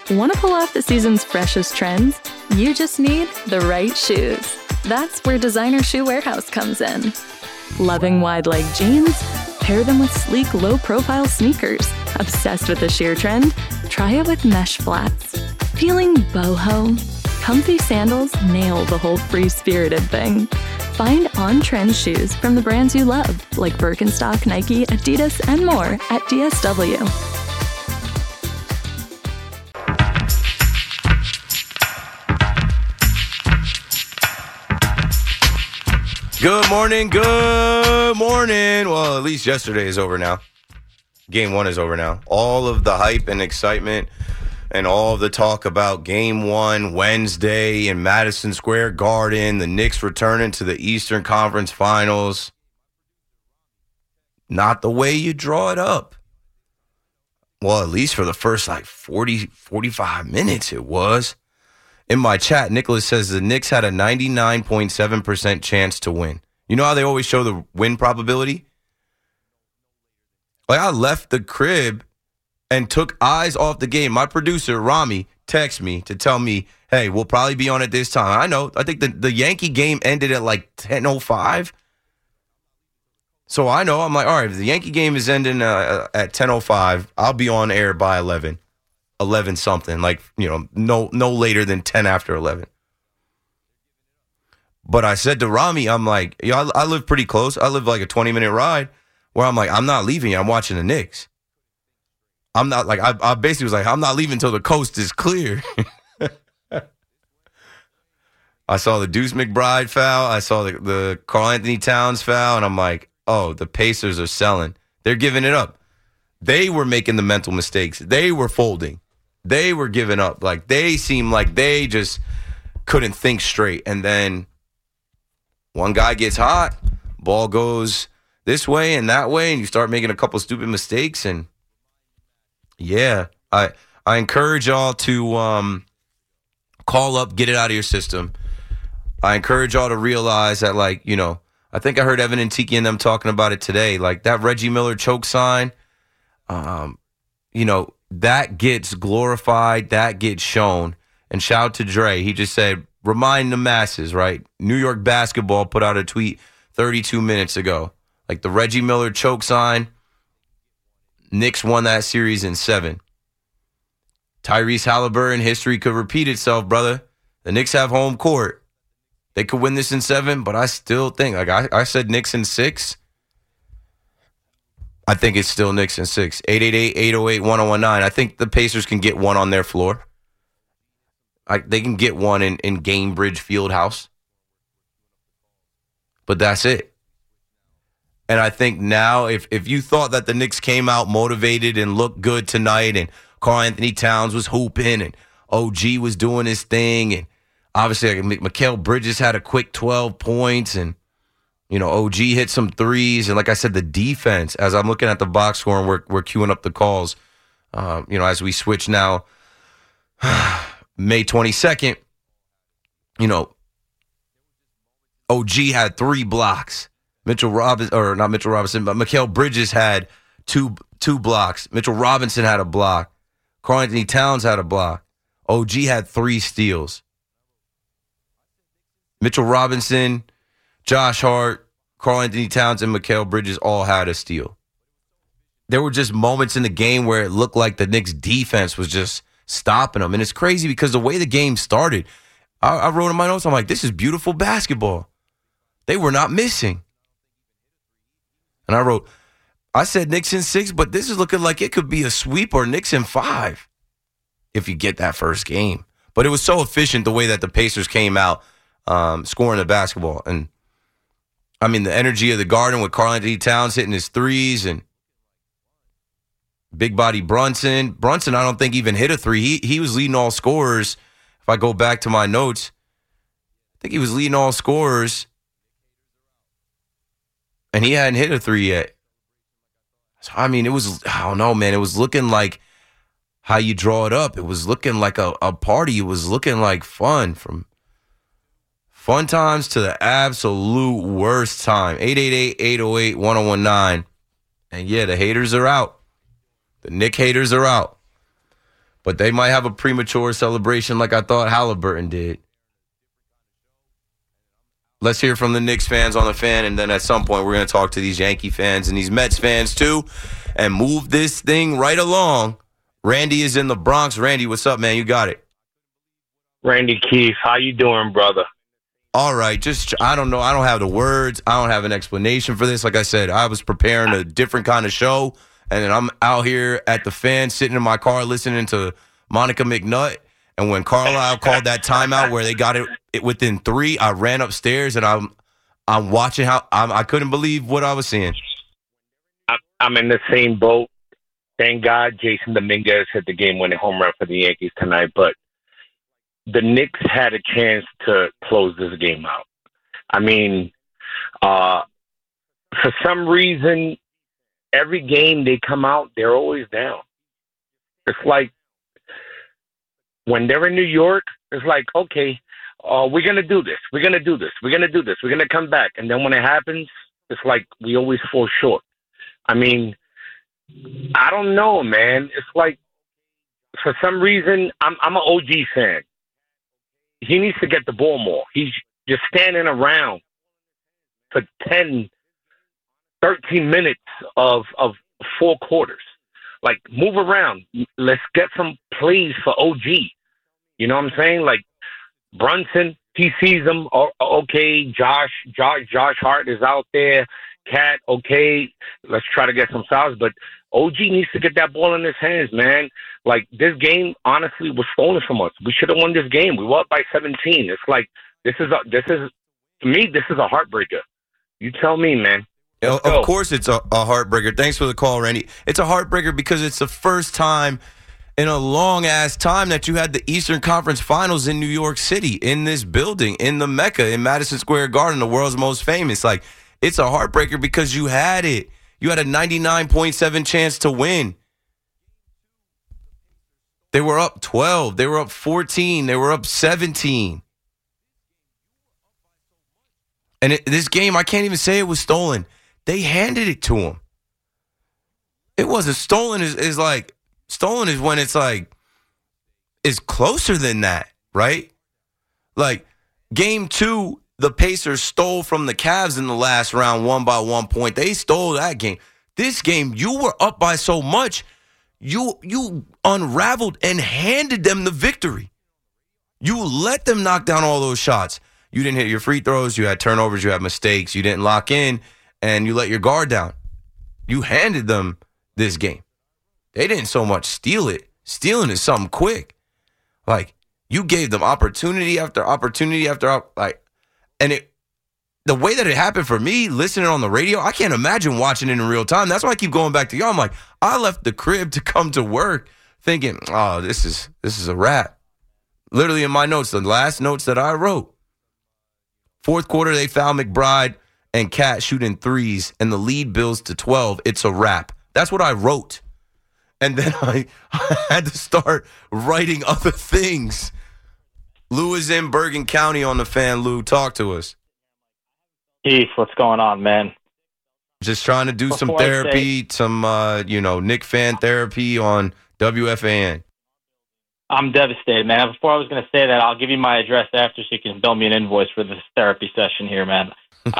Want to pull off the season's freshest trends? You just need the right shoes. That's where Designer Shoe Warehouse comes in. Loving wide-leg jeans? Pair them with sleek, low-profile sneakers. Obsessed with the sheer trend? Try it with mesh flats. Feeling boho? Comfy sandals nail the whole free-spirited thing. Find on-trend shoes from the brands you love, like Birkenstock, Nike, Adidas, and more at DSW. Good morning, good morning. Well, at least yesterday is over now. Game 1 is over now. All of the hype and excitement and all of the talk about Game 1 Wednesday in Madison Square Garden, the Knicks returning to the Eastern Conference Finals. Not the way you draw it up. Well, at least for the first 45 minutes it was. In my chat, Nicholas says the Knicks had a 99.7% chance to win. You know how they always show the win probability? Like, I left the crib and took eyes off the game. My producer, Rami, texted me to tell me, hey, we'll probably be on at this time. I know. I think the Yankee game ended at like 10:05. So I know. I'm like, all right, if the Yankee game is ending at 10:05, I'll be on air by 11 something, like, no later than 10 after 11. But I said to Rami, I'm like, I live pretty close. I live like a 20-minute ride where I'm like, I'm not leaving. I'm watching the Knicks. I'm not like, I basically was like, I'm not leaving until the coast is clear. I saw the Deuce McBride foul. I saw the Karl Anthony Towns foul. And I'm like, oh, the Pacers are selling. They're giving it up. They were making the mental mistakes. They were folding. They were giving up. Like, they seemed like they just couldn't think straight. And then one guy gets hot, ball goes this way and that way, and you start making a couple stupid mistakes. And yeah, I encourage y'all to call up, get it out of your system. I encourage y'all to realize that, like, I think I heard Evan and Tiki and them talking about it today. Like, that Reggie Miller choke sign, that gets glorified, that gets shown. And shout out to Dre. He just said, remind the masses, right? New York Basketball put out a tweet 32 minutes ago. Like, the Reggie Miller choke sign, Knicks won that series in 7. Tyrese Halliburton, history could repeat itself, brother. The Knicks have home court. They could win this in 7, but I still think, like I said, Knicks in 6. I think it's still Knicks in 6. 888-808-1019. I think the Pacers can get one on their floor. They can get one in Gamebridge Fieldhouse. But that's it. And I think now, if you thought that the Knicks came out motivated and looked good tonight, and Karl Anthony Towns was hooping, and OG was doing his thing, and obviously Mikal Bridges had a quick 12 points, and OG hit some threes. And like I said, the defense, as I'm looking at the box score and we're queuing up the calls, as we switch now, May 22nd, OG had 3 blocks. Mikal Bridges had two blocks. Mitchell Robinson had a block. Karl Anthony Towns had a block. OG had 3 steals. Mitchell Robinson, Josh Hart, Karl Anthony Towns, and Mikal Bridges all had a steal. There were just moments in the game where it looked like the Knicks' defense was just stopping them. And it's crazy because the way the game started, I wrote in my notes, I'm like, this is beautiful basketball. They were not missing. And I said Knicks in 6, but this is looking like it could be a sweep or Knicks in 5 if you get that first game. But it was so efficient the way that the Pacers came out scoring the basketball. And, I mean, the energy of the Garden with Karl Anthony Towns hitting his threes and big body Brunson. Brunson, I don't think even hit a 3. He was leading all scorers. If I go back to my notes, I think he was leading all scorers. And he hadn't hit a 3 yet. So, I mean, it was, I don't know, man. It was looking like how you draw it up. It was looking like a party. It was looking like fun, from fun times to the absolute worst time. 888-808-1019. And, yeah, the haters are out. The Knick haters are out. But they might have a premature celebration like I thought Halliburton did. Let's hear from the Knicks fans on the fan, and then at some point we're going to talk to these Yankee fans and these Mets fans too and move this thing right along. Randy is in the Bronx. Randy, what's up, man? You got it. Randy Keefe, how you doing, brother? All right, I don't know. I don't have the words. I don't have an explanation for this. Like I said, I was preparing a different kind of show, and then I'm out here at the fan, sitting in my car, listening to Monica McNutt. And when Carlisle called that timeout where they got it within 3, I ran upstairs and I'm watching how I couldn't believe what I was seeing. I'm in the same boat. Thank God Jason Dominguez hit the game-winning home run for the Yankees tonight, but the Knicks had a chance to close this game out. I mean, for some reason, every game they come out, they're always down. It's like when they're in New York, it's like, okay, we're going to do this. We're going to do this. We're going to do this. We're going to come back. And then when it happens, it's like we always fall short. I mean, I don't know, man. It's like, for some reason, I'm an OG fan. He needs to get the ball more. He's just standing around for 10, 13 minutes of 4 quarters. Like, move around. Let's get some plays for OG. You know what I'm saying? Like, Brunson, he sees him. Okay, Josh Hart is out there. Cat, okay, let's try to get some fouls. But OG needs to get that ball in his hands, man. Like, this game, honestly, was stolen from us. We should have won this game. We were up by 17. It's like, to me, this is a heartbreaker. You tell me, man. Of course it's a heartbreaker. Thanks for the call, Randy. It's a heartbreaker because it's the first time in a long-ass time that you had the Eastern Conference Finals in New York City, in this building, in the Mecca, in Madison Square Garden, the world's most famous. Like, it's a heartbreaker because you had it. You had a 99.7 chance to win. They were up 12. They were up 14. They were up 17. And this game, I can't even say it was stolen. They handed it to him. It wasn't stolen. Stolen is when it's like, it's closer than that, right? Like, game 2, the Pacers stole from the Cavs in the last round 1 by 1 point. They stole that game. This game, you were up by so much, you unraveled and handed them the victory. You let them knock down all those shots. You didn't hit your free throws. You had turnovers. You had mistakes. You didn't lock in, and you let your guard down. You handed them this game. They didn't so much steal it. Stealing is something quick. Like, you gave them opportunity after opportunity after, and the way that it happened for me, listening on the radio, I can't imagine watching it in real time. That's why I keep going back to y'all. I'm like, I left the crib to come to work thinking, oh, this is a wrap. Literally in my notes, the last notes that I wrote. Fourth quarter, they foul McBride and Cat shooting threes, and the lead builds to 12. It's a wrap. That's what I wrote. And then I had to start writing other things. Lou is in Bergen County on the fan. Lou, talk to us. Keith, what's going on, man? Just trying to do some therapy, some Knick fan therapy on WFAN. I'm devastated, man. Before I was going to say that, I'll give you my address after so you can bill me an invoice for this therapy session here, man.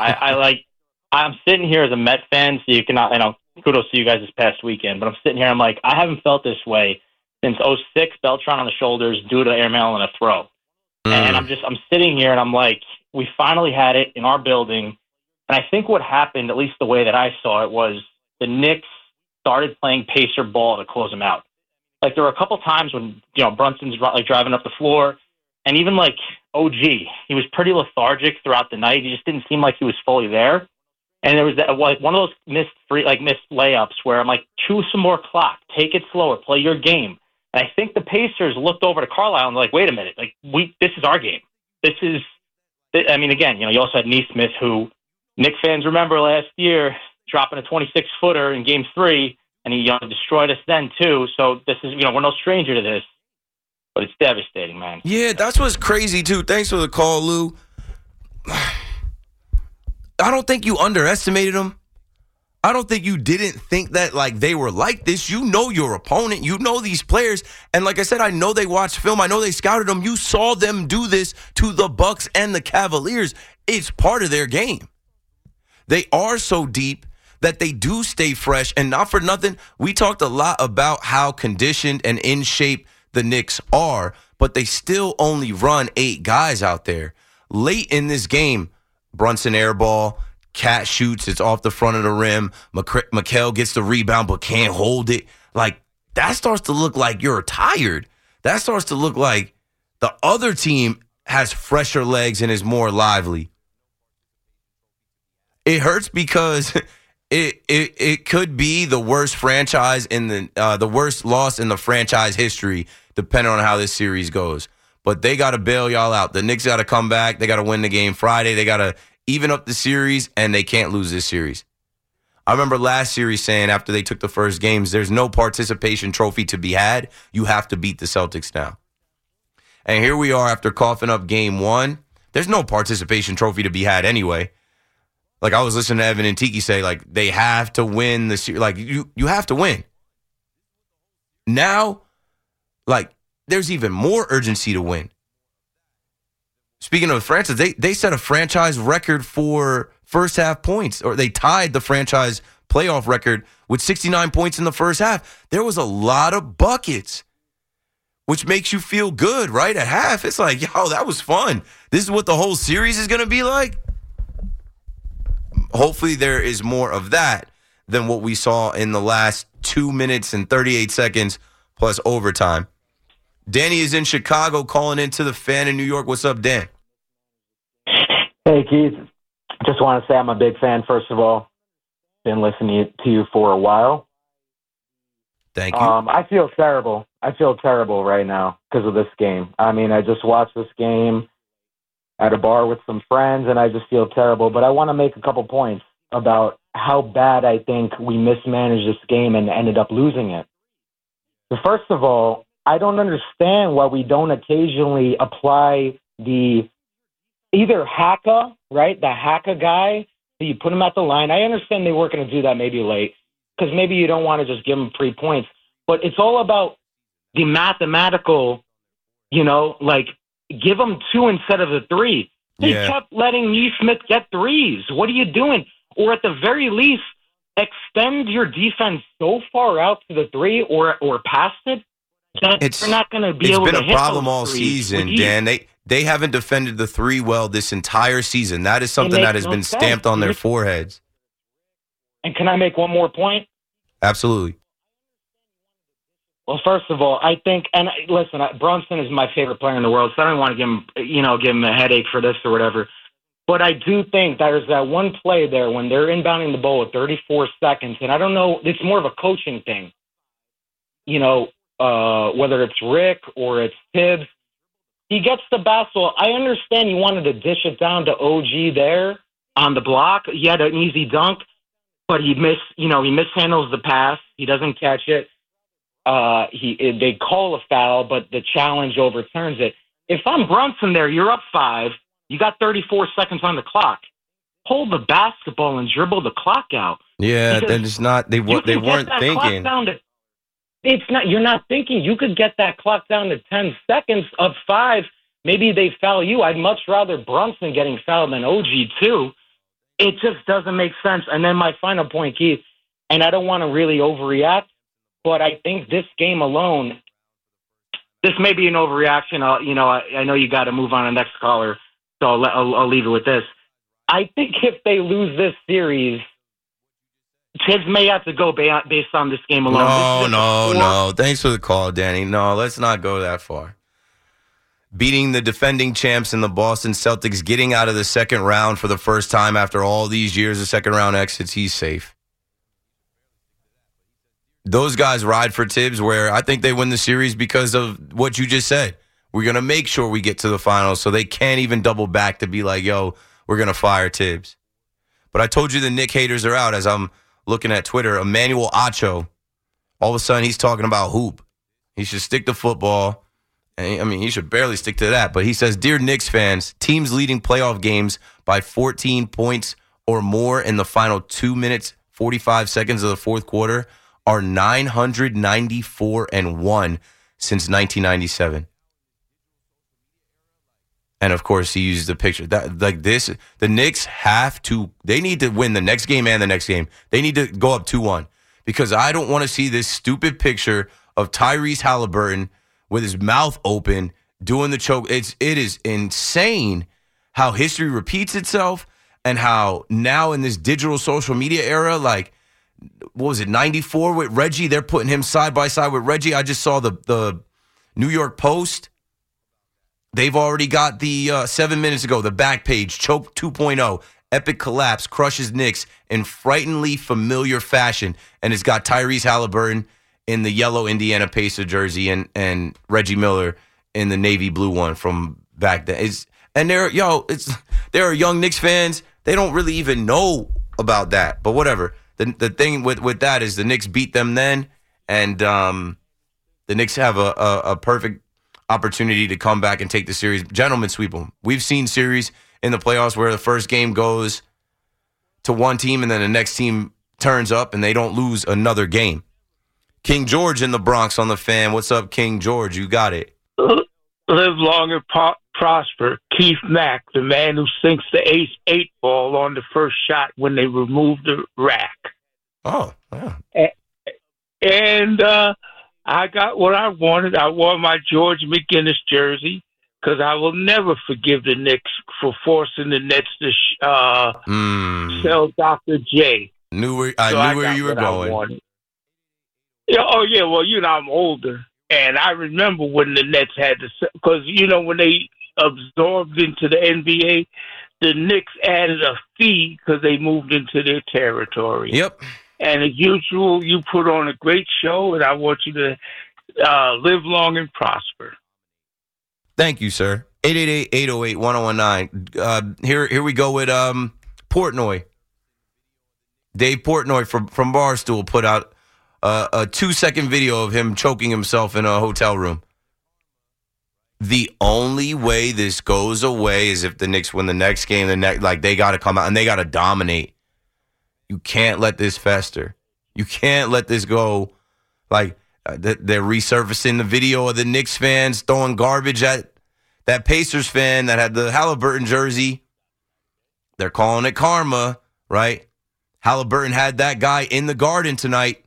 I'm sitting here as a Met fan, so you cannot, kudos to you guys this past weekend, but I'm sitting here, I'm like, I haven't felt this way since 06, Beltran on the shoulders, due to airmail and a throw. And I'm sitting here and I'm like, we finally had it in our building. And I think what happened, at least the way that I saw it, was the Knicks started playing Pacer ball to close them out. Like, there were a couple times when, Brunson's like driving up the floor, and even like OG, he was pretty lethargic throughout the night. He just didn't seem like he was fully there. And there was one of those missed layups where I'm like, choose some more clock, take it slower, play your game. And I think the Pacers looked over to Carlisle and like, wait a minute, like this is our game. Again, you also had Neesmith, who Knicks fans remember last year dropping a 26-footer in Game 3, and he destroyed us then too. So this is, we're no stranger to this, but it's devastating, man. Yeah, that's what's crazy too. Thanks for the call, Lou. I don't think you underestimated him. I don't think you didn't think that like they were like this. You know your opponent. You know these players. And like I said, I know they watched film. I know they scouted them. You saw them do this to the Bucks and the Cavaliers. It's part of their game. They are so deep that they do stay fresh. And not for nothing, we talked a lot about how conditioned and in shape the Knicks are, but they still only run 8 guys out there. Late in this game, Brunson airball, Cat shoots, it's off the front of the rim. Mikal gets the rebound but can't hold it. Like, that starts to look like you're tired. That starts to look like the other team has fresher legs and is more lively. It hurts because it could be the worst franchise in the worst loss in the franchise history, depending on how this series goes. But they got to bail y'all out. The Knicks got to come back. They got to win the game Friday. They got to even up the series, and they can't lose this series. I remember last series saying after they took the first games, there's no participation trophy to be had. You have to beat the Celtics now. And here we are after coughing up game 1. There's no participation trophy to be had anyway. Like, I was listening to Evan and Tiki say, like, they have to win the series. Like, you have to win. Now, like, there's even more urgency to win. Speaking of franchise, they set a franchise record for first half points, or they tied the franchise playoff record with 69 points in the first half. There was a lot of buckets, which makes you feel good, right? At half, it's like, yo, that was fun. This is what the whole series is going to be like. Hopefully there is more of that than what we saw in the last 2 minutes and 38 seconds plus overtime. Danny is in Chicago calling into the Fan in New York. What's up, Dan? Hey, Keith. Just want to say I'm a big fan, first of all. Been listening to you for a while. Thank you. I feel terrible. I feel terrible right now because of this game. I mean, I just watched this game at a bar with some friends, and I just feel terrible. But I want to make a couple points about how bad I think we mismanaged this game and ended up losing it. First of all, I don't understand why we don't occasionally apply the either Haka, right, the Haka guy, so you put him at the line. I understand they weren't going to do that maybe late because maybe you don't want to just give him 3 points. But it's all about the mathematical, like give him 2 instead of the 3. They kept letting Nesmith get threes. What are you doing? Or at the very least, extend your defense so far out to the 3 or past it. They're not going to be able to hit. It's been a problem all season, Dan. They haven't defended the 3 well this entire season. That is something that has been stamped on their foreheads. And can I make one more point? Absolutely. Well, first of all, I think, and listen, Brunson is my favorite player in the world, so I don't want to give him a headache for this or whatever. But I do think there's that one play there when they're inbounding the ball with 34 seconds, and I don't know, it's more of a coaching thing. Whether it's Rick or it's Tibbs, he gets the basketball. I understand he wanted to dish it down to OG there on the block. He had an easy dunk, but he mishandles the pass. He doesn't catch it. They call a foul, but the challenge overturns it. If I'm Brunson there, you're up 5. You got 34 seconds on the clock. Hold the basketball and dribble the clock out. Yeah, then it's not. They weren't thinking. It's not. You're not thinking. You could get that clock down to 10 seconds of 5. Maybe they foul you. I'd much rather Brunson getting fouled than OG too. It just doesn't make sense. And then my final point, Keith, and I don't want to really overreact, but I think this game alone, this may be an overreaction. I know you got to move on to the next caller, so I'll leave it with this. I think if they lose this series, Tibbs may have to go based on this game alone. No. Thanks for the call, Danny. No, let's not go that far. Beating the defending champs in the Boston Celtics, getting out of the second round for the first time after all these years of second round exits, he's safe. Those guys ride for Tibbs, where I think they win the series because of what you just said. We're going to make sure we get to the finals, so they can't even double back to be like, yo, we're going to fire Tibbs. But I told you the Knick haters are out as I'm looking at Twitter. Emmanuel Acho, all of a sudden he's talking about hoop. He should stick to football. And he should barely stick to that. But he says, dear Knicks fans, teams leading playoff games by 14 points or more in the final 2 minutes 45 seconds of the fourth quarter are 994-1 since 1997. And of course, he used the picture that like this. The Knicks they need to win the next game and the next game. They need to go up 2-1 because I don't want to see this stupid picture of Tyrese Halliburton with his mouth open doing the choke. It is insane how history repeats itself and how now in this digital social media era, like, what was it, 94 with Reggie? They're putting him side by side with Reggie. I just saw the New York Post. They've already got the 7 minutes ago, the back page, choke 2.0, epic collapse, crushes Knicks in frighteningly familiar fashion. And it's got Tyrese Halliburton in the yellow Indiana Pacer jersey and Reggie Miller in the navy blue one from back then. There are young Knicks fans. They don't really even know about that. But whatever. The thing with that is the Knicks beat them then, and the Knicks have a perfect opportunity to come back and take the series. Gentlemen, sweep them. We've seen series in the playoffs where the first game goes to one team and then the next team turns up and they don't lose another game. King George in the Bronx on the Fan. What's up, King George? You got it. Live long and prosper. Keith Mack, the man who sinks the ace-8 ball on the first shot when they remove the rack. Oh, yeah. And I got what I wanted. I wore my George McGinnis jersey because I will never forgive the Knicks for forcing the Nets to sell Dr. J. I knew where you were going. Yeah, oh, yeah, well, I'm older. And I remember when the Nets had to, because, when they absorbed into the NBA, the Knicks added a fee because they moved into their territory. Yep. And as usual, you put on a great show, and I want you to live long and prosper. Thank you, sir. 888-808-1019. Here we go with Portnoy. Dave Portnoy from Barstool put out a 2-second video of him choking himself in a hotel room. The only way this goes away is if the Knicks win the next game. They got to come out and they got to dominate. You can't let this fester. You can't let this go. Like they're resurfacing the video of the Knicks fans throwing garbage at that Pacers fan that had the Halliburton jersey. They're calling it karma, right? Halliburton had that guy in the Garden tonight.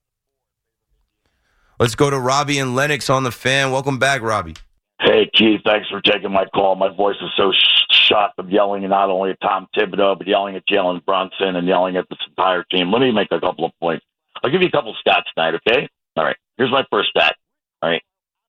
Let's go to Robbie and Lennox on the Fan. Welcome back, Robbie. Hey, Keith, thanks for taking my call. My voice is so shot of yelling not only at Tom Thibodeau, but yelling at Jalen Brunson and yelling at this entire team. Let me make a couple of points. I'll give you a couple of stats tonight, okay? All right, here's my first stat. All right.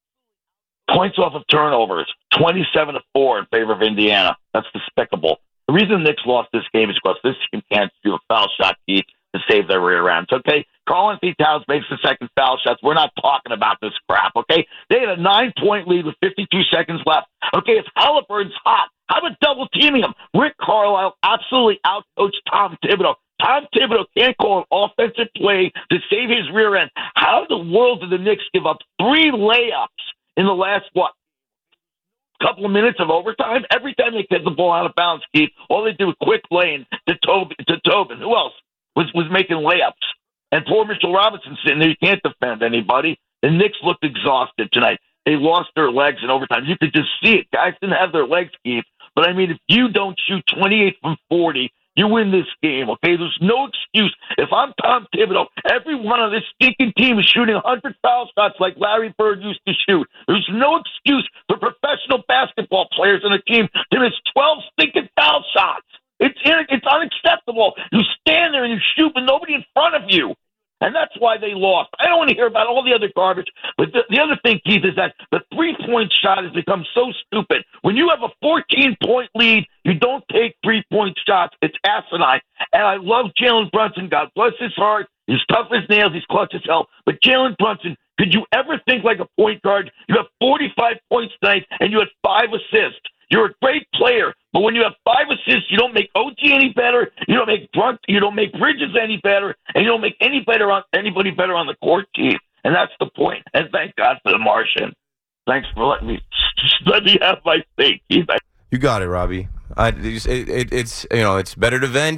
Points off of turnovers, 27-4 in favor of Indiana. That's despicable. The reason the Knicks lost this game is because this team can't do a foul shot, Keith, to save their rear ends, okay? Karl-Anthony Towns makes the second foul shots. We're not talking about this crap, okay? They had a 9-point lead with 52 seconds left. Okay, if Halliburton's hot, how about double teaming him? Rick Carlisle absolutely outcoached Tom Thibodeau. Tom Thibodeau can't call an offensive play to save his rear end. How in the world did the Knicks give up 3 layups in the last, couple of minutes of overtime? Every time they get the ball out of bounds, Keith, all they do is quick lane to Tobin. Who else was making layups? And poor Mitchell Robinson sitting there. You can't defend anybody. The Knicks looked exhausted tonight. They lost their legs in overtime. You could just see it. Guys didn't have their legs, Keith. But, I mean, if you don't shoot 28 from 40, you win this game, okay? There's no excuse. If I'm Tom Thibodeau, every one of this stinking team is shooting 100 foul shots like Larry Bird used to shoot. There's no excuse for professional basketball players on a team to miss 12 stinking foul shots. It's unacceptable. You stand there and you shoot with nobody in front of you. And that's why they lost. I don't want to hear about all the other garbage. But the other thing, Keith, is that the three-point shot has become so stupid. When you have a 14-point lead, you don't take three-point shots. It's asinine. And I love Jalen Brunson. God bless his heart. He's tough as nails. He's clutch as hell. But Jalen Brunson, could you ever think like a point guard? You have 45 points tonight, and you had 5 assists. You're a great player, but when you have 5 assists, you don't make OG any better. You don't make Bridges any better, and you don't make anybody better on the court, Keith. And that's the point. And thank God for the Martian. Thanks for letting me have my say, Keith. You got it, Robbie. It's better to vent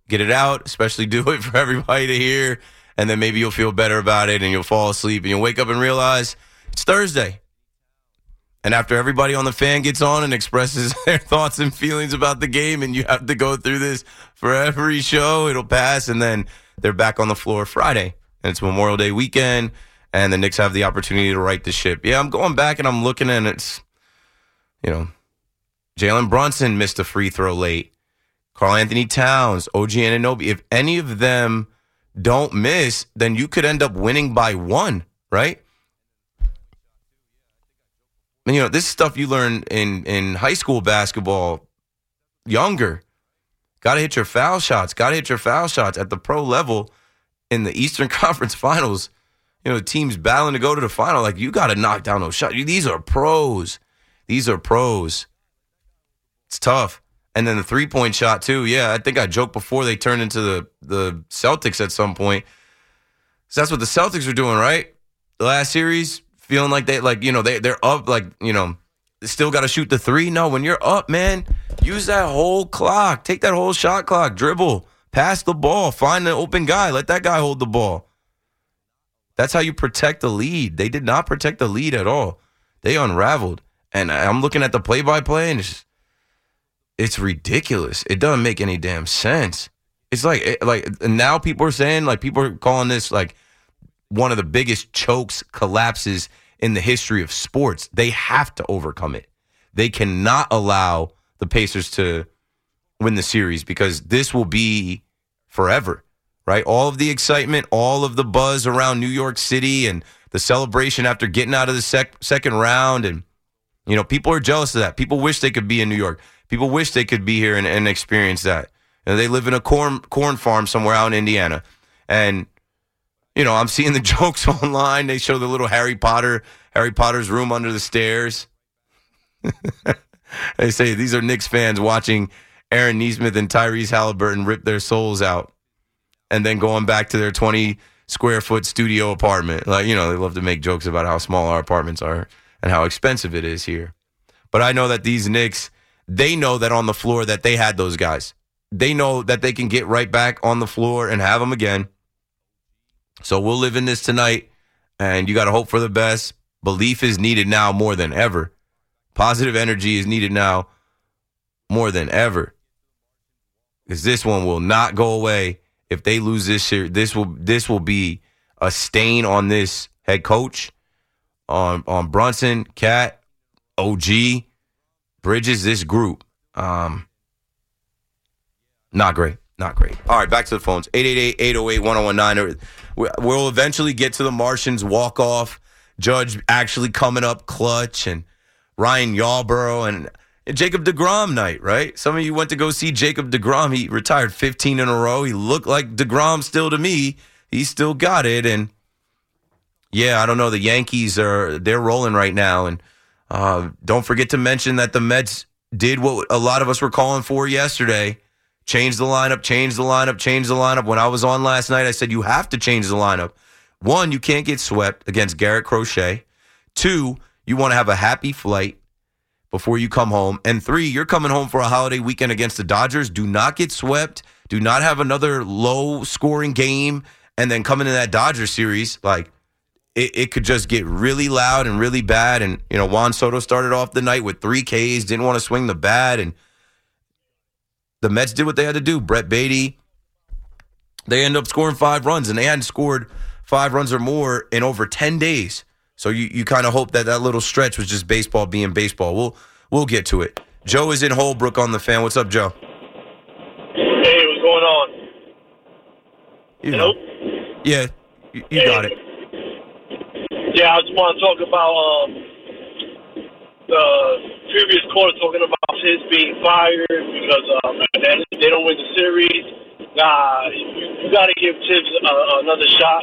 Get it out, especially do it for everybody to hear, and then maybe you'll feel better about it and you'll fall asleep and you'll wake up and realize it's Thursday. And after everybody on the fan gets on and expresses their thoughts and feelings about the game, and you have to go through this for every show, it'll pass, and then they're back on the floor Friday. And it's Memorial Day weekend, and the Knicks have the opportunity to right the ship. Yeah, I'm going back and I'm looking, and it's, Jalen Brunson missed a free throw late. Karl-Anthony Towns, OG Anunoby. If any of them don't miss, then you could end up winning by 1, right? And, this stuff you learn in high school basketball younger. Got to hit your foul shots. Got to hit your foul shots at the pro level in the Eastern Conference Finals. Teams battling to go to the final. Like, you got to knock down those shots. These are pros. It's tough. And then the three-point shot, too. Yeah, I think I joked before they turned into the Celtics at some point. So that's what the Celtics are doing, right? The last series, feeling like they're up, they still got to shoot the three. No, when you're up, man, use that whole clock. Take that whole shot clock. Dribble. Pass the ball. Find the open guy. Let that guy hold the ball. That's how you protect the lead. They did not protect the lead at all. They unraveled. And I'm looking at the play-by-play, and it's ridiculous. It doesn't make any damn sense. It's like now people are saying, people are calling this one of the biggest chokes, collapses in the history of sports. They have to overcome it. They cannot allow the Pacers to win the series because this will be forever, right? All of the excitement, all of the buzz around New York City and the celebration after getting out of the second round. And, people are jealous of that. People wish they could be in New York. People wish they could be here and experience that. They live in a corn farm somewhere out in Indiana. And, I'm seeing the jokes online. They show the little Harry Potter's room under the stairs. They say these are Knicks fans watching Aaron Nesmith and Tyrese Halliburton rip their souls out and then going back to their 20-square-foot studio apartment. They love to make jokes about how small our apartments are and how expensive it is here. But I know that these Knicks, they know that on the floor that they had those guys. They know that they can get right back on the floor and have them again. So we'll live in this tonight, and you got to hope for the best. Belief is needed now more than ever. Positive energy is needed now more than ever. Because this one will not go away if they lose this year. This will be a stain on this head coach, on Brunson, Cat, OG, Bridges, this group. Not great. Not great. All right, back to the phones. 888-808-1019. We'll eventually get to the Martians walk-off. Judge actually coming up clutch, and Ryan Yarbrough and Jacob deGrom night, right? Some of you went to go see Jacob deGrom. He retired 15 in a row. He looked like deGrom still to me. He still got it. And, yeah, I don't know. The Yankees, they're rolling right now. And don't forget to mention that the Mets did what a lot of us were calling for yesterday. Change the lineup, change the lineup, change the lineup. When I was on last night, I said you have to change the lineup. 1, you can't get swept against Garrett Crochet. 2, you want to have a happy flight before you come home. And 3, you're coming home for a holiday weekend against the Dodgers. Do not get swept. Do not have another low-scoring game and then come into that Dodger series. It could just get really loud and really bad. And, Juan Soto started off the night with 3 Ks, didn't want to swing the bat, and the Mets did what they had to do. Brett Beatty, they ended up scoring 5 runs, and they hadn't scored 5 runs or more in over 10 days. So you kind of hope that little stretch was just baseball being baseball. We'll get to it. Joe is in Holbrook on the Fan. What's up, Joe? Hey, what's going on? Hello? Yeah, you got it. Yeah, I just want to talk about the previous caller talking about his being fired because they don't win the series. Nah, you got to give Tibbs another shot.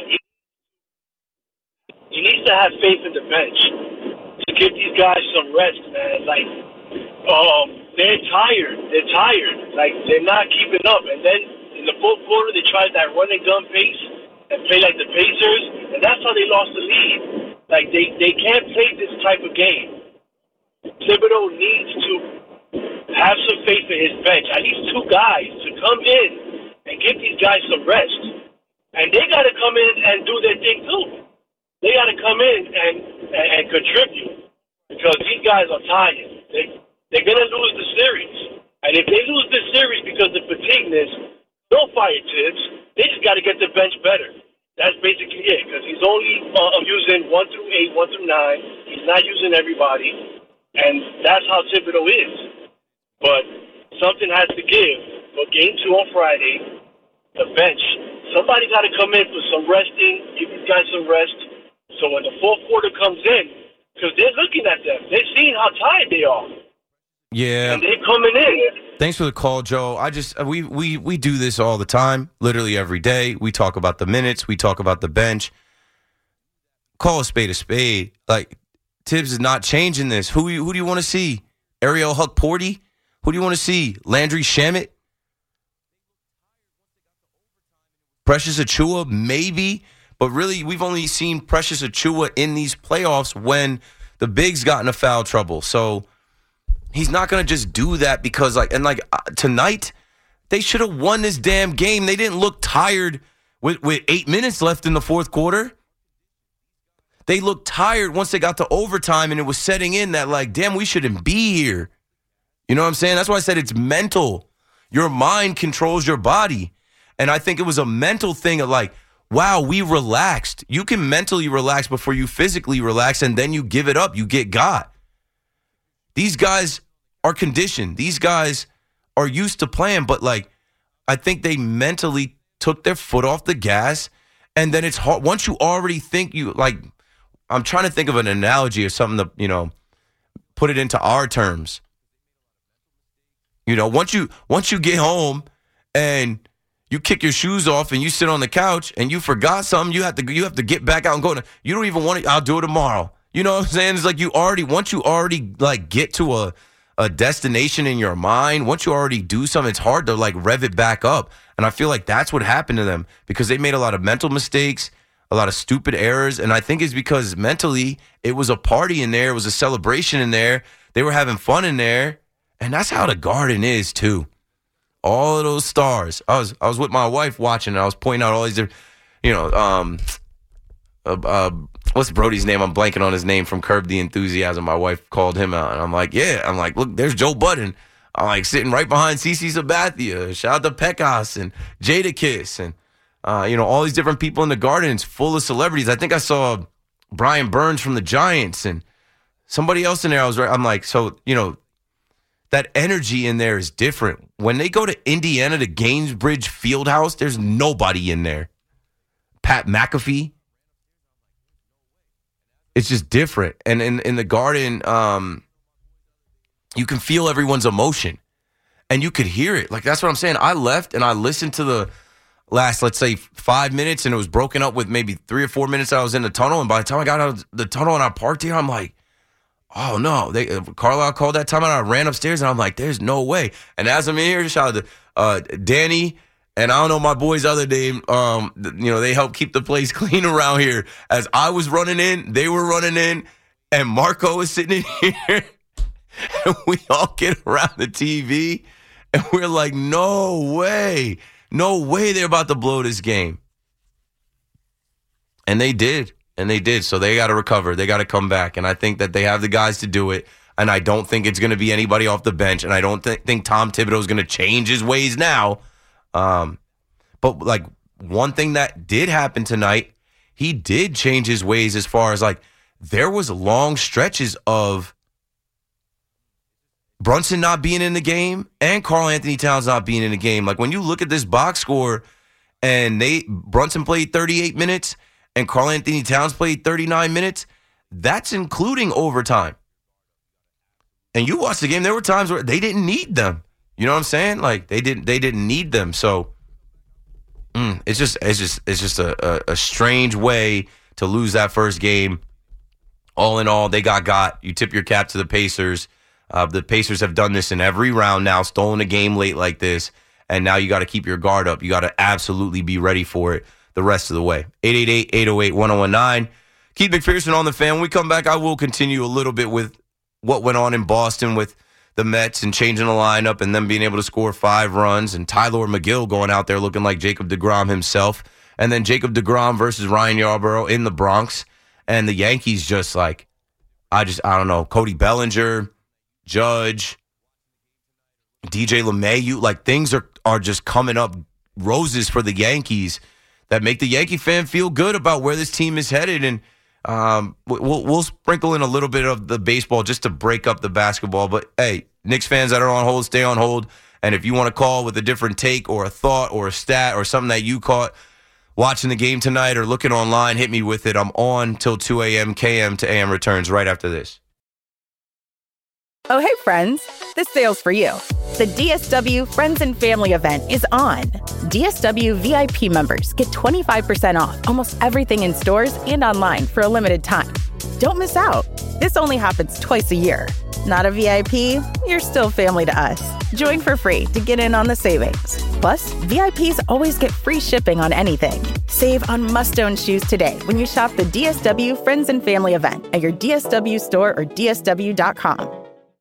He needs to have faith in the bench to give these guys some rest, man. They're tired. They're not keeping up. And then in the fourth quarter, they tried that run and gun pace and play like the Pacers, and that's how they lost the lead. They can't play this type of game. Thibodeau needs to have some faith in his bench. I need 2 guys to come in and give these guys some rest. And they got to come in and do their thing too. They got to come in and contribute because these guys are tired. They're going to lose the series. And if they lose this series because of fatigueness, don't fire Tibbs. They just got to get the bench better. That's basically it because he's only using 1 through 8, 1 through 9. He's not using everybody. And that's how Thibodeau is. But something has to give. For Game 2 on Friday, the bench, somebody got to come in for some resting, give these guys some rest. So when the fourth quarter comes in, because they're looking at them, they're seeing how tired they are. Yeah. And they're coming in. Thanks for the call, Joe. We do this all the time, literally every day. We talk about the minutes. We talk about the bench. Call a spade a spade. Like, Tibbs is not changing this. Who do you want to see? Ariel Huck-Porty? Who do you want to see? Landry Shamet? Precious Achiuwa? Maybe. But really, we've only seen Precious Achiuwa in these playoffs when the bigs got into foul trouble. So he's not going to just do that because, tonight, they should have won this damn game. They didn't look tired with 8 minutes left in the fourth quarter. They looked tired once they got to overtime and it was setting in that, damn, we shouldn't be here. You know what I'm saying? That's why I said it's mental. Your mind controls your body. And I think it was a mental thing of wow, we relaxed. You can mentally relax before you physically relax, and then you give it up. You get got. These guys are conditioned. These guys are used to playing, but I think they mentally took their foot off the gas, and then it's hard. Once you already think I'm trying to think of an analogy or something to, put it into our terms. Once you get home and you kick your shoes off and you sit on the couch and you forgot something, you have to get back out and go. You don't even want to. I'll do it tomorrow. You know what I'm saying? It's once you already get to a destination in your mind, once you already do something, it's hard to rev it back up. And I feel like that's what happened to them because they made a lot of mental mistakes, a lot of stupid errors. And I think it's because mentally it was a party in there. It was a celebration in there. They were having fun in there. And that's how the Garden is too. All of those stars. I was with my wife watching, and I was pointing out all these different, what's Brody's name? I'm blanking on his name from Curb the Enthusiasm. My wife called him out, and I'm like, look, there's Joe Budden. I'm sitting right behind CeCe Sabathia. Shout out to Pecos and Jadakiss and, all these different people in the Garden. It's full of celebrities. I think I saw Brian Burns from the Giants and somebody else in there. I'm like, so, that energy in there is different. When they go to Indiana to Gainesbridge Fieldhouse, there's nobody in there. Pat McAfee. It's just different. And in the Garden, you can feel everyone's emotion. And you could hear it. That's what I'm saying. I left and I listened to the last, let's say, 5 minutes, and it was broken up with maybe 3 or 4 minutes I was in the tunnel. And by the time I got out of the tunnel and I parked here, I'm like, oh, no. Carlisle called that time, and I ran upstairs, and I'm like, there's no way. And as I'm in here, shout out to Danny, and I don't know my boy's other name. They help keep the place clean around here. As I was running in, they were running in, and Marco was sitting in here, and we all get around the TV, and we're like, no way. No way they're about to blow this game. And they did. So they got to recover. They got to come back. And I think that they have the guys to do it. And I don't think it's going to be anybody off the bench. And I don't think Tom Thibodeau is going to change his ways now. But one thing that did happen tonight, he did change his ways as far as there was long stretches of Brunson not being in the game and Karl Anthony Towns not being in the game. When you look at this box score and Brunson played 38 minutes and Karl Anthony Towns played 39 minutes, that's including overtime. And you watch the game, there were times where they didn't need them. You know what I'm saying? They didn't need them. So it's just a strange way to lose that first game. All in all, they got. You tip your cap to the Pacers. The Pacers have done this in every round now, stolen a game late like this, and now you got to keep your guard up. You got to absolutely be ready for it the rest of the way. 888-808-1019. Keith McPherson on the Fan. When we come back, I will continue a little bit with what went on in Boston with the Mets and changing the lineup and them being able to score 5 runs, and Tyler McGill going out there looking like Jacob deGrom himself, and then Jacob deGrom versus Ryan Yarbrough in the Bronx, and the Yankees just like, I don't know, Cody Bellinger, Judge, DJ LeMahieu, like things are just coming up roses for the Yankees that make the Yankee fan feel good about where this team is headed. And we'll sprinkle in a little bit of the baseball just to break up the basketball. But, hey, Knicks fans that are on hold, stay on hold. And if you want to call with a different take or a thought or a stat or something that you caught watching the game tonight or looking online, hit me with it. I'm on till 2 a.m. KM to AM returns right after this. Oh, hey, friends. This sale's for you. The DSW Friends and Family event is on. DSW VIP members get 25% off almost everything in stores and online for a limited time. Don't miss out. This only happens twice a year. Not a VIP? You're still family to us. Join for free to get in on the savings. Plus, VIPs always get free shipping on anything. Save on must-own shoes today when you shop the DSW Friends and Family event at your DSW store or DSW.com.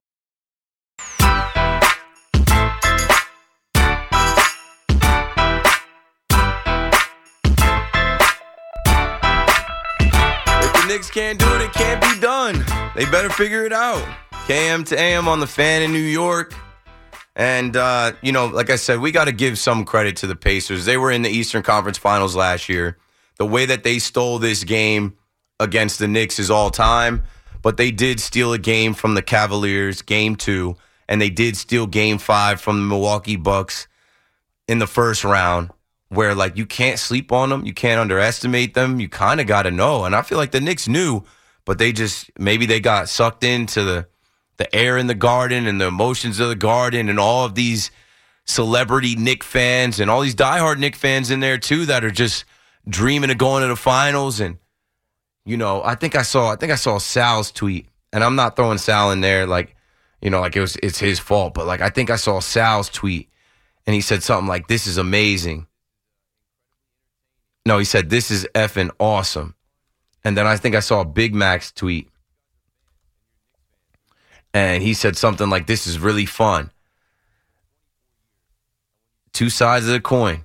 Knicks can't do it, it can't be done. They better figure it out. KM to AM on the Fan in New York. And, like I said, we got to give some credit to the Pacers. They were in the Eastern Conference Finals last year. The way that they stole this game against the Knicks is all time. But they did steal a game from the Cavaliers, Game 2. And they did steal Game 5 from the Milwaukee Bucks in the first round, where, like, you can't sleep on them. You can't underestimate them. You kind of got to know. And I feel like the Knicks knew, but maybe they got sucked into the air in the Garden and the emotions of the Garden and all of these celebrity Knicks fans and all these diehard Knicks fans in there, too, that are just dreaming of going to the finals. And, I think I saw Sal's tweet, and I'm not throwing Sal in there like it's his fault, but, like, I think I saw Sal's tweet, and he said something like, "This is amazing." No, he said, "This is effing awesome." And then I think I saw Big Mac's tweet. And he said something like, "This is really fun." Two sides of the coin.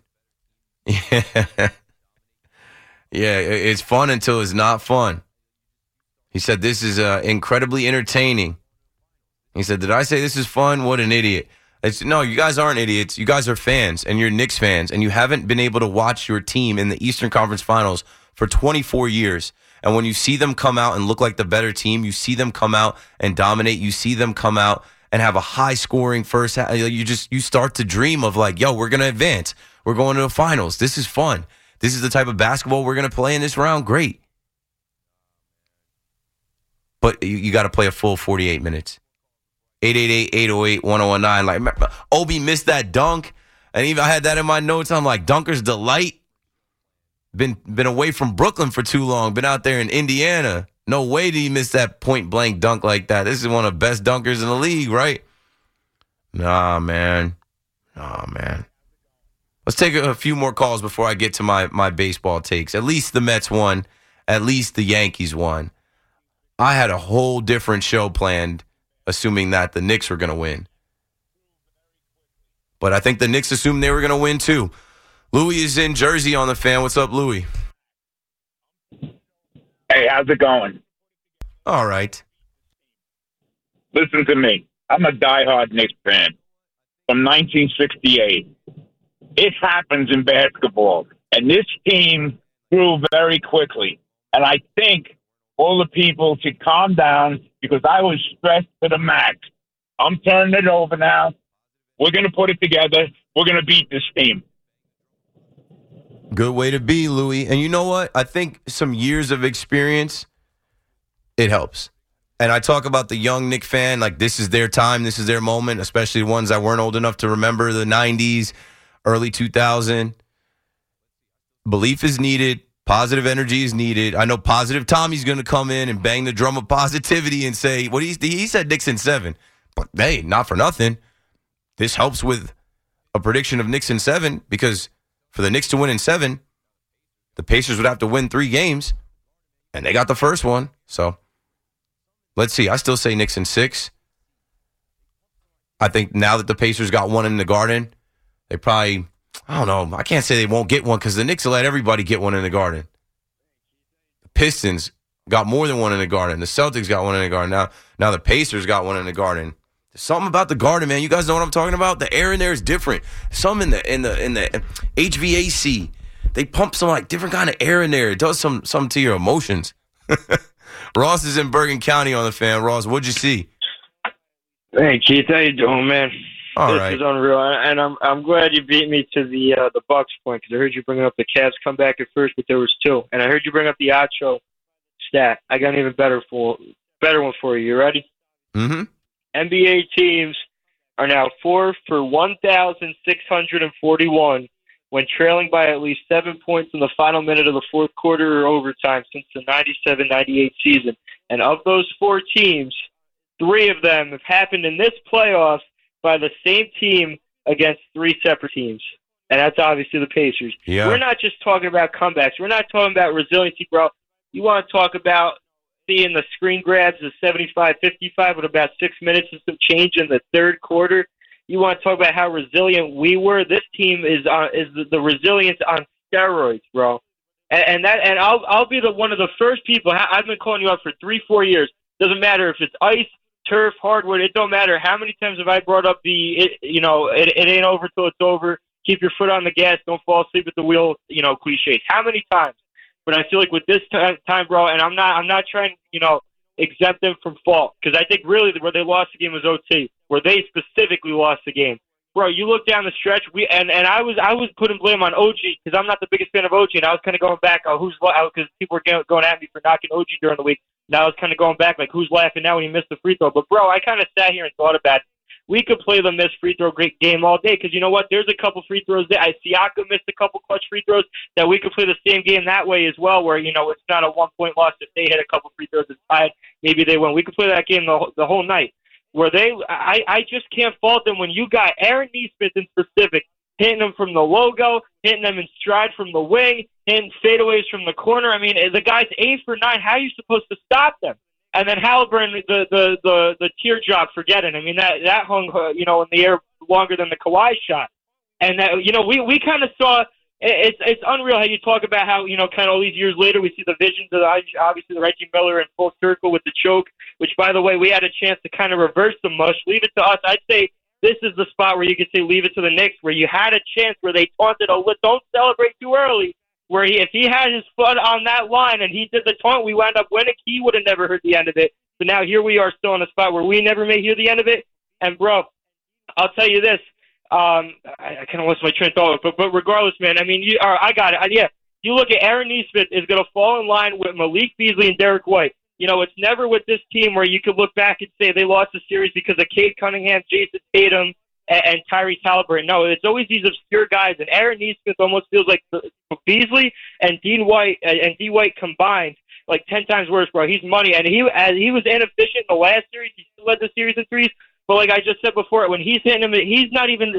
Yeah, it's fun until it's not fun. He said, "This is incredibly entertaining." He said, "Did I say this is fun? What an idiot." No, you guys aren't idiots. You guys are fans, and you're Knicks fans, and you haven't been able to watch your team in the Eastern Conference Finals for 24 years. And when you see them come out and look like the better team, you see them come out and dominate. You see them come out and have a high-scoring first half. You start to dream of, like, yo, we're going to advance. We're going to the finals. This is fun. This is the type of basketball we're going to play in this round. Great. But you got to play a full 48 minutes. 888-808-1019. Like, Obi missed that dunk, and even I had that in my notes. I'm like, Dunker's delight. Been away from Brooklyn for too long. Been out there in Indiana. No way did he miss that point-blank dunk like that. This is one of the best dunkers in the league, right? Nah, man. Let's take a few more calls before I get to my baseball takes. At least the Mets won. At least the Yankees won. I had a whole different show planned, assuming that the Knicks were going to win. But I think the Knicks assumed they were going to win, too. Louis is in Jersey on the Fan. What's up, Louis? Hey, how's it going? All right. Listen to me. I'm a diehard Knicks fan from 1968. It happens in basketball. And this team grew very quickly. And I think all the people should calm down because I was stressed to the max. I'm turning it over now. We're going to put it together. We're going to beat this team. Good way to be, Louis. And you know what? I think some years of experience, it helps. And I talk about the young Knicks fan, like this is their time, this is their moment, especially the ones that weren't old enough to remember the 90s, early 2000. Belief is needed. Positive energy is needed. I know Positive Tommy's going to come in and bang the drum of positivity and say, what he said Knicks in 7. But, hey, not for nothing. This helps with a prediction of Knicks in 7 because for the Knicks to win in 7, the Pacers would have to win 3 games, and they got the first one. So let's see. I still say Knicks in 6. I think now that the Pacers got one in the Garden, they probably, I don't know, I can't say they won't get one because the Knicks will let everybody get one in the Garden. The Pistons got more than one in the Garden. The Celtics got one in the Garden. Now the Pacers got one in the Garden. There's something about the Garden, man. You guys know what I'm talking about? The air in there is different. Some in the HVAC, they pump some like different kind of air in there. It does something to your emotions. Ross is in Bergen County on the Fan. Ross, what'd you see? Hey Keith, how you doing, man? This is unreal, and I'm glad you beat me to the Bucks point because I heard you bring up the Cavs comeback at first, but there was two, and I heard you bring up the Acho stat. I got an even better one for you. You ready? Mm-hmm. NBA teams are now 4 for 1,641 when trailing by at least 7 points in the final minute of the fourth quarter or overtime since the 97-98 season. And of those 4 teams, 3 of them have happened in this playoffs by the same team against 3 separate teams. And that's obviously the Pacers. Yeah. We're not just talking about comebacks. We're not talking about resiliency, bro. You want to talk about seeing the screen grabs of 75-55 with about 6 minutes and some change in the third quarter. You want to talk about how resilient we were. This team is the resilience on steroids, bro. And I'll be one of the first people. I've been calling you out for 3-4 years. Doesn't matter if it's ice, turf, hardwood. It don't matter. How many times have I brought up it ain't over till it's over. Keep your foot on the gas. Don't fall asleep at the wheel. Cliches. How many times? But I feel like with this time, bro, and I'm not trying, exempt them from fault because I think really where they lost the game was OT, where they specifically lost the game. Bro, you look down the stretch, and I was putting blame on OG because I'm not the biggest fan of OG, and I was kind of going back because people were going at me for knocking OG during the week. Now I was kind of going back like who's laughing now when he missed the free throw. But bro, I kind of sat here and thought about it. We could play the missed free throw great game all day because you know what? There's a couple free throws there. Siakam missed a couple clutch free throws that we could play the same game that way as well, where it's not a 1-point loss if they hit a couple free throws and tied. Maybe they win. We could play that game the whole night. Where I just can't fault them when you got Aaron Nesmith in specific hitting them from the logo, hitting them in stride from the wing, hitting fadeaways from the corner. I mean, the guy's 8 for 9. How are you supposed to stop them? And then Halliburton, the teardrop for getting. I mean, that hung in the air longer than the Kawhi shot. And that we kind of saw. It's unreal how you talk about how kind of all these years later we see the visions of obviously the Reggie Miller in full circle with the choke, which by the way we had a chance to kind of reverse the mush. Leave it to us. I'd say this is the spot where you could say leave it to the Knicks, where you had a chance where they taunted don't celebrate too early. Where if he had his foot on that line and he did the taunt, we wound up winning. He would have never heard the end of it. So now here we are still in a spot where we never may hear the end of it. And bro, I'll tell you this. I kind of lost my train of thought, but regardless, man, I mean, I got it. Yeah, you look at Aaron Nesmith is going to fall in line with Malik Beasley and Derek White. It's never with this team where you could look back and say they lost the series because of Cade Cunningham, Jason Tatum, and Tyrese Halliburton. No, it's always these obscure guys, and Aaron Nesmith almost feels like Beasley and D. White combined, like 10 times worse, bro. He's money, and he was inefficient in the last series. He still led the series in threes. But like I just said before, when he's hitting him, he's not even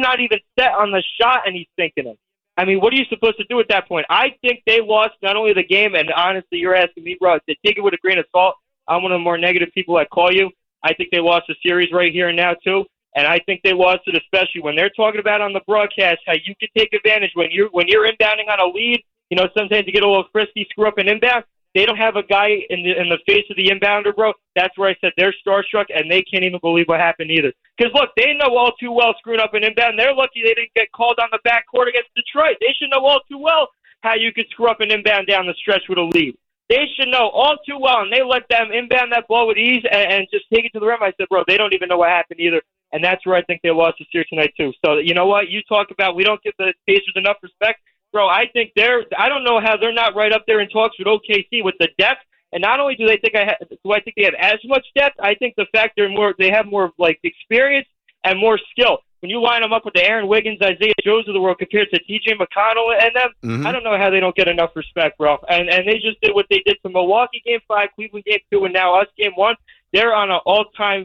set on the shot, and he's sinking him. I mean, what are you supposed to do at that point? I think they lost not only the game, and honestly, you're asking me, bro, to take it with a grain of salt. I'm one of the more negative people that call you. I think they lost the series right here and now too, and I think they lost it especially when they're talking about on the broadcast how you can take advantage when you're inbounding on a lead. Sometimes you get a little frisky, screw up an inbound. They don't have a guy in the face of the inbounder, bro. That's where I said they're starstruck, and they can't even believe what happened either. Because, look, they know all too well screwing up an inbound. They're lucky they didn't get called on the backcourt against Detroit. They should know all too well how you could screw up an inbound down the stretch with a lead. They should know all too well, and they let them inbound that ball with ease and just take it to the rim. I said, bro, they don't even know what happened either, and that's where I think they lost the series tonight too. So, you know what? You talk about we don't give the Pacers enough respect. Bro, I think I don't know how they're not right up there in talks with OKC with the depth. And not only do I think they have as much depth, I think the fact they have more like experience and more skill. When you line them up with the Aaron Wiggins, Isaiah Joes of the world compared to TJ McConnell and them, I don't know how they don't get enough respect, bro. And they just did what they did to Milwaukee Game 5, Cleveland Game 2, and now us Game 1. They're on an all-time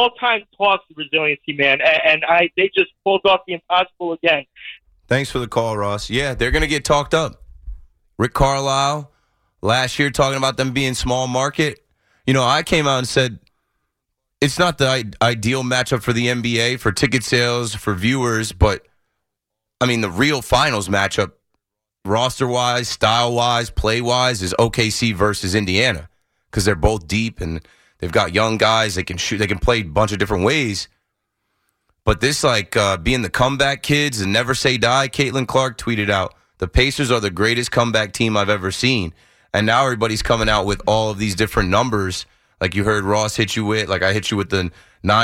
talks of resiliency, man. And they just pulled off the impossible again. Thanks for the call, Ross. Yeah, they're going to get talked up. Rick Carlisle, last year talking about them being small market. I came out and said, it's not the ideal matchup for the NBA, for ticket sales, for viewers, but, I mean, the real finals matchup, roster-wise, style-wise, play-wise, is OKC versus Indiana because they're both deep and they've got young guys. They can shoot. They can play a bunch of different ways. But this, being the comeback kids and never say die, Caitlin Clark tweeted out, the Pacers are the greatest comeback team I've ever seen. And now everybody's coming out with all of these different numbers. Like you heard Ross hit you with, like I hit you with the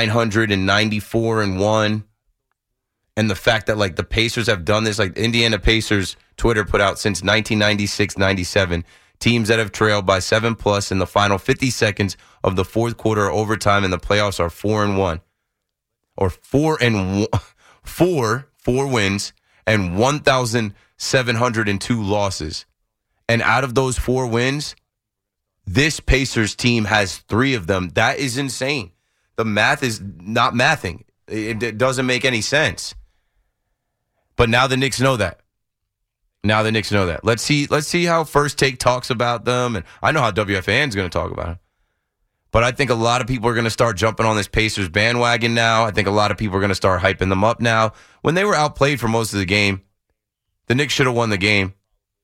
994-1. And the fact that, the Pacers have done this, Indiana Pacers Twitter put out since 1996-97, teams that have trailed by 7+ in the final 50 seconds of the fourth quarter or overtime in the playoffs are 4-1. Or 4 wins and 1,702 losses. And out of those 4 wins, this Pacers team has 3 of them. That is insane. The math is not mathing. It doesn't make any sense. But now the Knicks know that. Let's see how First Take talks about them. And I know how WFAN is going to talk about them. But I think a lot of people are going to start jumping on this Pacers bandwagon now. I think a lot of people are going to start hyping them up now. When they were outplayed for most of the game, the Knicks should have won the game.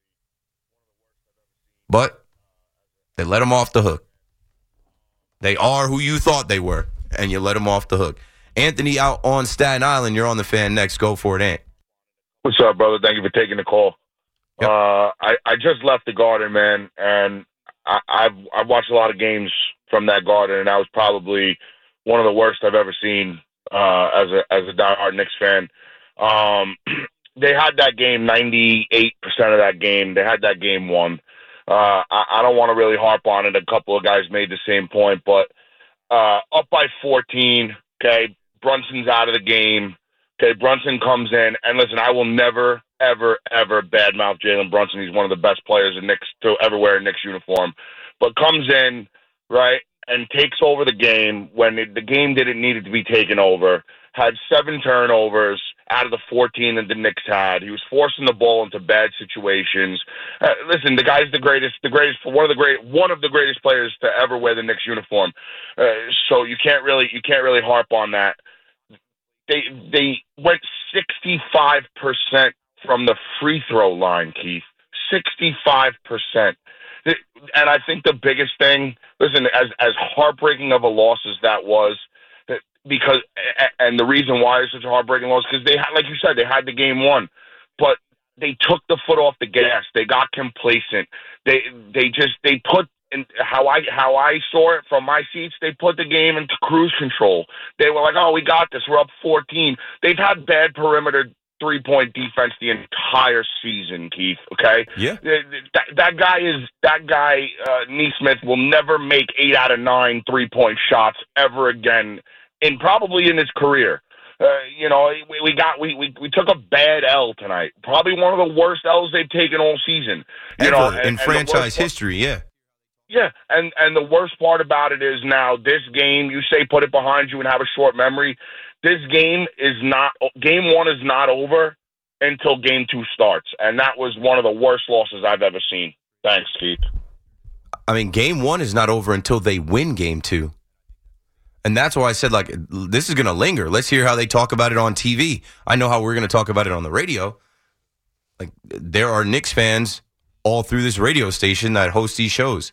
But they let them off the hook. They are who you thought they were, and you let them off the hook. Anthony out on Staten Island. You're on the Fan next. Go for it, Ant. What's up, brother? Thank you for taking the call. Yep. I just left the Garden, man, and I've watched a lot of games from that Garden, and that was probably one of the worst I've ever seen as a diehard Knicks fan. They had that game 98% of that game. They had that game won. I don't want to really harp on it. A couple of guys made the same point, but up by 14, okay, Brunson's out of the game. Okay, Brunson comes in, and listen, I will never, ever, ever badmouth Jalen Brunson. He's one of the best players in Knicks to ever wear a Knicks uniform. But comes in, right, and takes over the game when the game didn't need it to be taken over. Had 7 turnovers out of the 14 that the Knicks had. He was forcing the ball into bad situations. Listen, the guy's the greatest, one of the greatest players to ever wear the Knicks uniform. So you can't really harp on that. They went 65% from the free throw line, Keith. 65%. And I think the biggest thing, listen, as heartbreaking of a loss as that was, because, and the reason why it's such a heartbreaking loss, because they had, like you said, they had the game won, but they took the foot off the gas. They got complacent. They put, in how I saw it from my seats, they put the game into cruise control. They were like, oh, we got this. We're up 14. They've had bad perimeter three-point defense the entire season, Keith, okay? Yeah. That guy, Neesmith, will never make 8 out of 9 three-point shots ever again, probably in his career. We took a bad L tonight. Probably one of the worst L's they've taken all season. In franchise history, yeah. Yeah, and the worst part about it is now this game, you say put it behind you and have a short memory. This game game 1 is not over until game 2 starts, and that was one of the worst losses I've ever seen. Thanks, Keith. I mean, game 1 is not over until they win game 2. And that's why I said, this is going to linger. Let's hear how they talk about it on TV. I know how we're going to talk about it on the radio. There are Knicks fans all through this radio station that host these shows.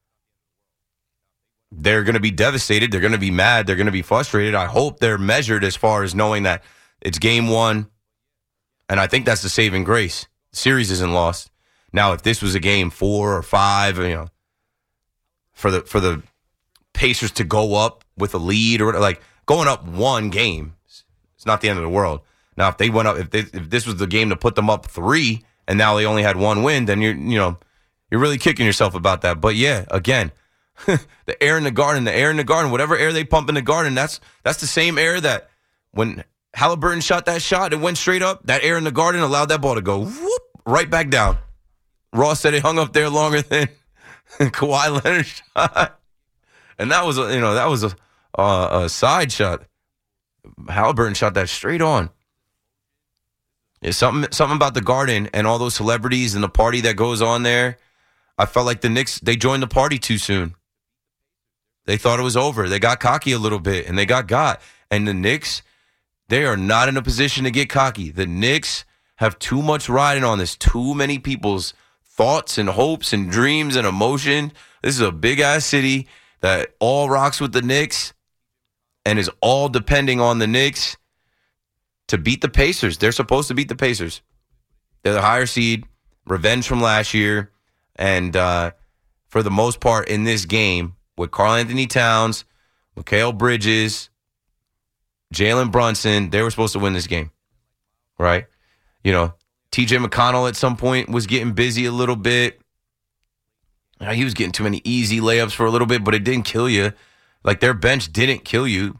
They're going to be devastated. They're going to be mad. They're going to be frustrated. I hope they're measured as far as knowing that it's game 1. And I think that's the saving grace. The series isn't lost. Now, if this was a game 4 or 5, for the Pacers to go up with a lead or going up 1 game, it's not the end of the world. Now, if they went up, if this was the game to put them up 3 and now they only had 1 win, then you're really kicking yourself about that. But yeah, again, the air in the Garden, whatever air they pump in the Garden, that's the same air that when Halliburton shot that shot, it went straight up. That air in the Garden allowed that ball to go whoop, right back down. Ross said it hung up there longer than Kawhi Leonard shot, and that was a side shot. Halliburton shot that straight on. It's something about the Garden and all those celebrities and the party that goes on there. I felt like the Knicks, they joined the party too soon. They thought it was over. They got cocky a little bit, and they got. And the Knicks, they are not in a position to get cocky. The Knicks have too much riding on this. Too many people's thoughts and hopes and dreams and emotion. This is a big-ass city that all rocks with the Knicks and is all depending on the Knicks to beat the Pacers. They're supposed to beat the Pacers. They're the higher seed, revenge from last year. And for the most part in this game, with Karl-Anthony Towns, Mikal Bridges, Jalen Brunson, they were supposed to win this game, right? You know, T.J. McConnell at some point was getting busy a little bit. He was getting too many easy layups for a little bit, but it didn't kill you. Like, their bench didn't kill you.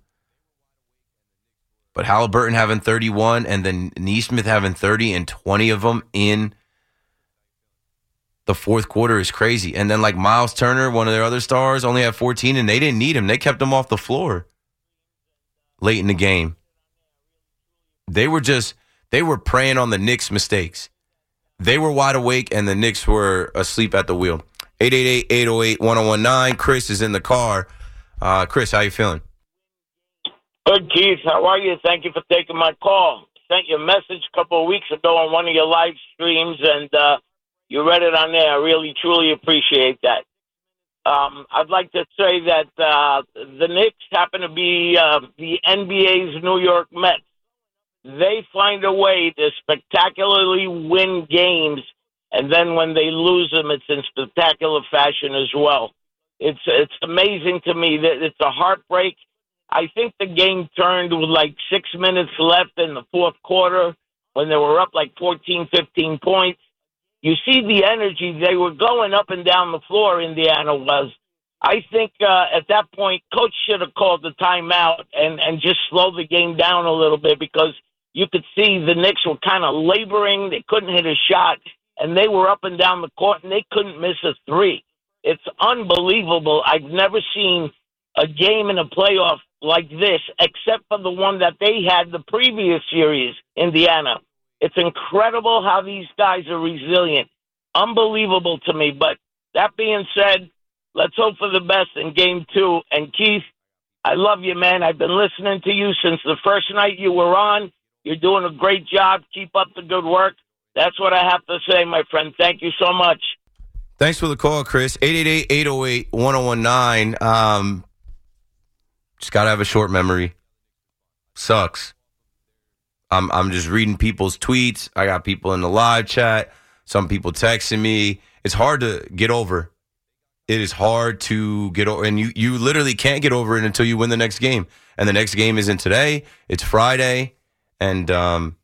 But Halliburton having 31 and then Nesmith having 30 and 20 of them in the fourth quarter is crazy. And then like Miles Turner, one of their other stars, only had 14 and they didn't need him. They kept him off the floor late in the game. They were preying on the Knicks' mistakes. They were wide awake and the Knicks were asleep at the wheel. 888-808-1019. Chris is in the car. Chris, how you feeling? Good, Keith. How are you? Thank you for taking my call. Sent you a message a couple of weeks ago on one of your live streams, and you read it on there. I really, truly appreciate that. I'd like to say that the Knicks happen to be the NBA's New York Mets. They find a way to spectacularly win games, and then when they lose them, it's in spectacular fashion as well. It's amazing to me that it's a heartbreak. I think the game turned with like 6 minutes left in the fourth quarter when they were up like 14, 15 points. You see the energy. They were going up and down the floor, Indiana was. I think at that point, Coach should have called the timeout and just slowed the game down a little bit because you could see the Knicks were kind of laboring. They couldn't hit a shot, and they were up and down the court, and they couldn't miss a three. It's unbelievable. I've never seen a game in a playoff like this, except for the one that they had the previous series, Indiana. It's incredible how these guys are resilient. Unbelievable to me. But that being said, let's hope for the best in Game 2. And Keith, I love you, man. I've been listening to you since the first night you were on. You're doing a great job. Keep up the good work. That's what I have to say, my friend. Thank you so much. Thanks for the call, Chris. 888-808-1019. Just got to have a short memory. Sucks. I'm just reading people's tweets. I got people in the live chat. Some people texting me. It's hard to get over. It is hard to get over. And you literally can't get over it until you win the next game. And the next game isn't today. It's Friday. And I'm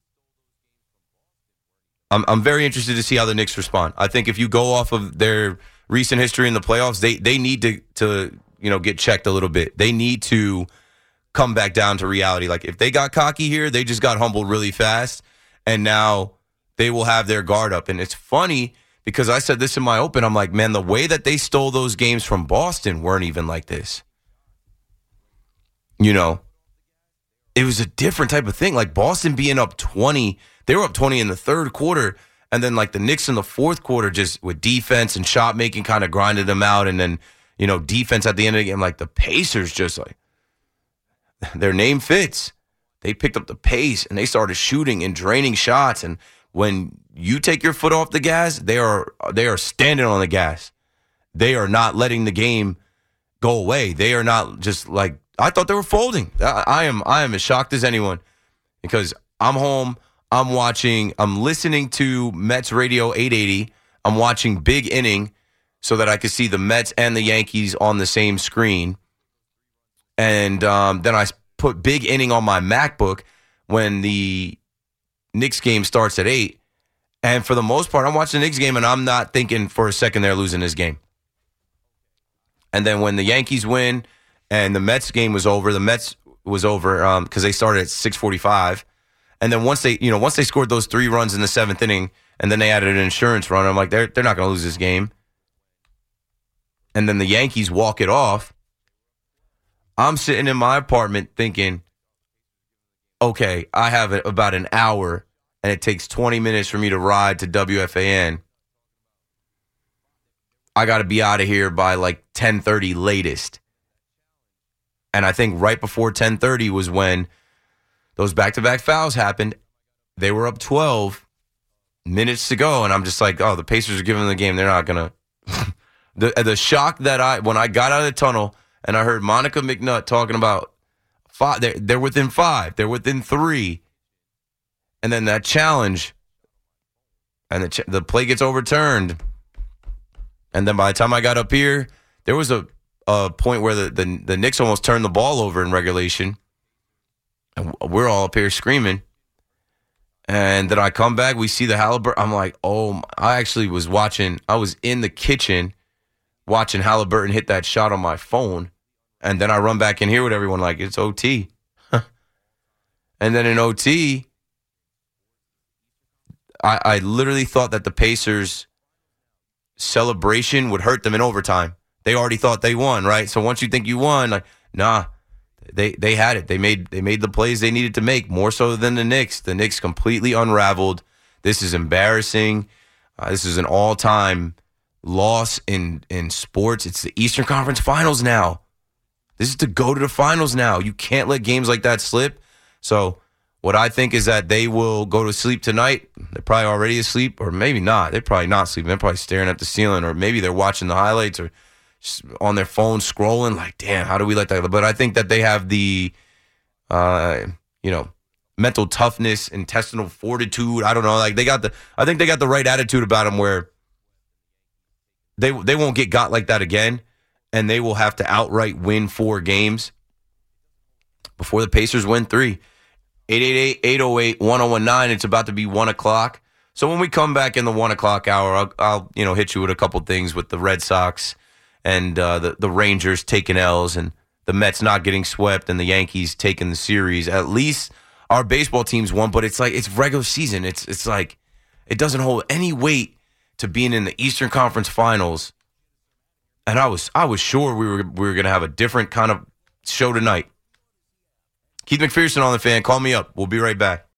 very interested to see how the Knicks respond. I think if you go off of their recent history in the playoffs, they need to get checked a little bit. They need to come back down to reality. Like, if they got cocky here, they just got humbled really fast, and now they will have their guard up. And it's funny because I said this in my open. I'm like, man, the way that they stole those games from Boston weren't even like this. You know, it was a different type of thing. Like, Boston being up 20, they were up 20 in the third quarter, and then, like, the Knicks in the fourth quarter just with defense and shot making kind of grinded them out, and then, defense at the end of the game. Like, the Pacers just, like, their name fits. They picked up the pace, and they started shooting and draining shots, and when you take your foot off the gas, they are standing on the gas. They are not letting the game go away. They are not just like, I thought they were folding. I am as shocked as anyone because I'm home. I'm listening to Mets Radio 880. I'm watching Big Inning so that I could see the Mets and the Yankees on the same screen. And then I put Big Inning on my MacBook when the Knicks game starts at 8. And for the most part, I'm watching the Knicks game, and I'm not thinking for a second they're losing this game. And then when the Yankees win and the Mets game was over, the Mets was over because they started at 6:45. And then once they scored those 3 runs in the 7th inning, and then they added an insurance run, I'm like, they're not going to lose this game. And then the Yankees walk it off. I'm sitting in my apartment thinking, okay, I have about an hour, and it takes 20 minutes for me to ride to WFAN. I got to be out of here by like 10:30 latest. And I think right before 10:30 was when those back-to-back fouls happened. They were up 12 minutes to go, and I'm just like, oh, the Pacers are giving them the game. They're not going to. The shock that when I got out of the tunnel and I heard Monica McNutt talking about 5, they're within 5, they're within 3, and then that challenge, and the play gets overturned. And then by the time I got up here, there was a point where the Knicks almost turned the ball over in regulation. And we're all up here screaming. And then I come back, we see the Halliburton. I'm like, oh, I actually was watching. I was in the kitchen watching Halliburton hit that shot on my phone. And then I run back in here with everyone like, it's OT. And then in OT, I literally thought that the Pacers' celebration would hurt them in overtime. They already thought they won, right? So once you think you won, like, nah, they had it. They made the plays they needed to make, more so than the Knicks. The Knicks completely unraveled. This is embarrassing. This is an all-time loss in sports. It's the Eastern Conference Finals now. This is to go to the finals now. You can't let games like that slip. So what I think is that they will go to sleep tonight. They're probably already asleep, or maybe not. They're probably not sleeping. They're probably staring at the ceiling, or maybe they're watching the highlights or on their phone scrolling like, damn, how do we let that? But I think that they have the, mental toughness, intestinal fortitude. I don't know. Like I think they got the right attitude about them where they won't get got like that again, and they will have to outright win 4 games before the Pacers win 3. 888-808-1019. It's about to be 1 o'clock. So when we come back in the 1 o'clock hour, I'll hit you with a couple things with the Red Sox and the Rangers taking L's and the Mets not getting swept and the Yankees taking the series. At least our baseball teams won, but it's like it's regular season. It's like it doesn't hold any weight to being in the Eastern Conference Finals. And I was sure we were going to have a different kind of show tonight. Keith McPherson on The Fan. Call me up. We'll be right back.